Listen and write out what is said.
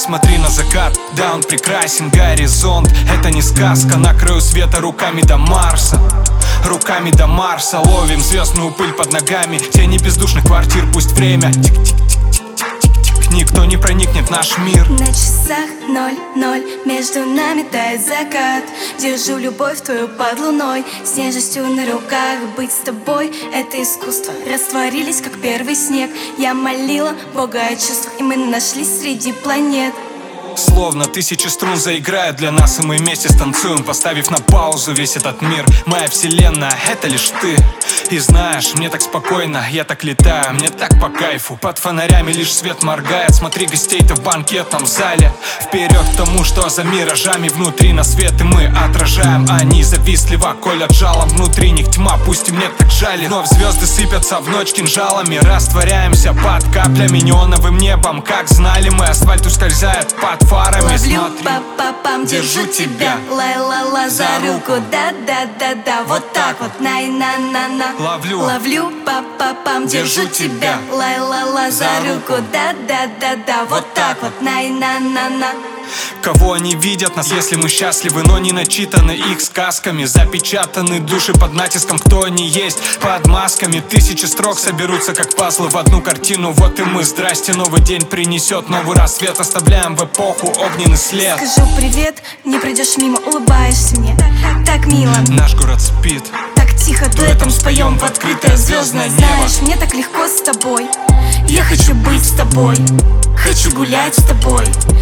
Посмотри на закат, да он прекрасен, горизонт. Это не сказка, на краю света руками до Марса. Руками до Марса ловим звездную пыль под ногами. Тени бездушных квартир, пусть время тик-тик-тик-тик-тик. Никто не проникнет в наш мир. На часах 0:0, между нами тает закат. Держу любовь твою под луной, с нежностью на руках. Быть с тобой — это искусство. Растворились, как первый снег. Я молила Бога о чувствах, и мы нашлись среди планет. Словно тысячи струн заиграют для нас, и мы вместе станцуем, поставив на паузу весь этот мир. Моя вселенная — это лишь ты. И знаешь, мне так спокойно, я так летаю, мне так по кайфу. Под фонарями лишь свет моргает. Смотри, гостей-то в банкетном зале. Вперед к тому, что за миражами внутри на свет, и мы отражаем. Они завистливо колят жалом, внутри них тьма, пусть и мне так жаль. Но звезды сыпятся в ночь кинжалами. Растворяемся под каплями неоновым небом. Как знали мы, асфальт ускользает под фарами. Ловлю па-па-пам, держу тебя, лай-ла-ла за руку, да-да-да-да. Вот так вот, най-на-на-на. Ловлю па-па-пам, держу тебя, лай-ла-ла за руку, да-да-да-да. Вот так вот, най-на-на-на. Кого они видят нас, если мы счастливы, но не начитаны их сказками. Запечатаны души под натиском, кто они есть под масками. Тысячи строк соберутся как пазлы в одну картину. Вот и мы, здрасте, новый день принесет новый рассвет. Оставляем в эпоху огненный след. Скажу привет, не пройдешь мимо, улыбаешься мне так мило. Наш город спит, так тихо, дуэтом споем в открытое звездное небо. Знаешь, мне так легко с тобой. Я хочу быть с тобой, хочу гулять с тобой.